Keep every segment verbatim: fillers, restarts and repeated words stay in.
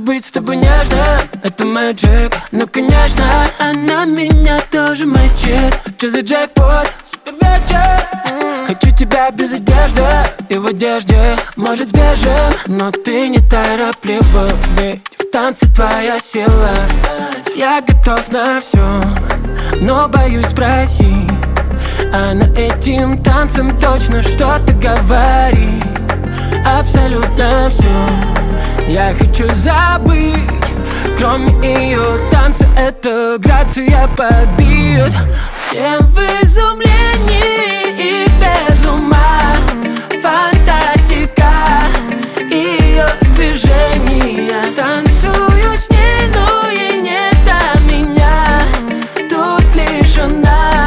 быть с тобой нежно, это мэджик. Ну конечно, она меня тоже мэчит. Че за джекпот? Супер вечер. Хочу тебя без одежды и в одежде, может, сбежим. Но ты не тороплива, ведь в танце твоя сила. Я готов на все, но боюсь спросить. Она этим танцем точно что-то говорит. Абсолютно все я хочу забыть, кроме ее танца. Это грация подбит. Все в изумлении и без ума. Фантастика, ее движения. Танцую с ней, но ей не до меня. Тут лишь она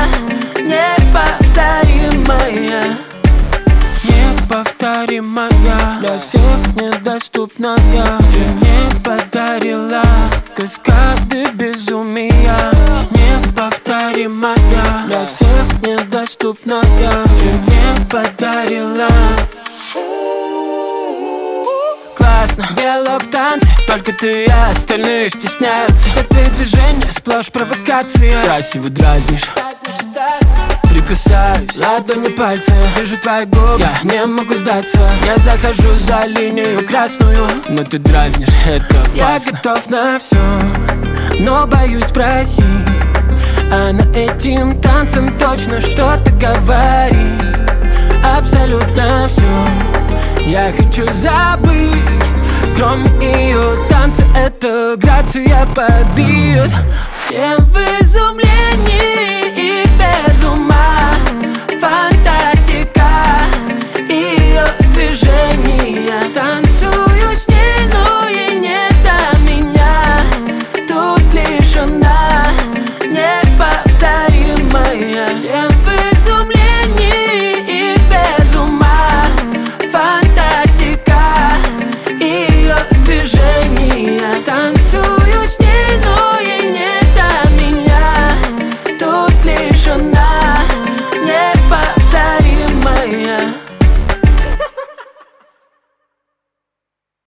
неповторимая. Неповторимая, для всех недоступная. Ты мне подарила каскады безумия. Неповторимая, для всех недоступная. Ты мне подарила. Классно, диалог в танце, только ты и я, остальные стесняются. Все твои движения сплошь провокация. Красиво дразнишь, прикасаюсь, ладони пальцы, вижу твои губы, я не могу сдаться. Я захожу за линию красную, но ты дразнишь, это опасно. Я готов на все, но боюсь спросить. Она этим танцем точно что-то говорит. Абсолютно все я хочу забыть, кроме ее танца. Это грация подбит. Все в изумлении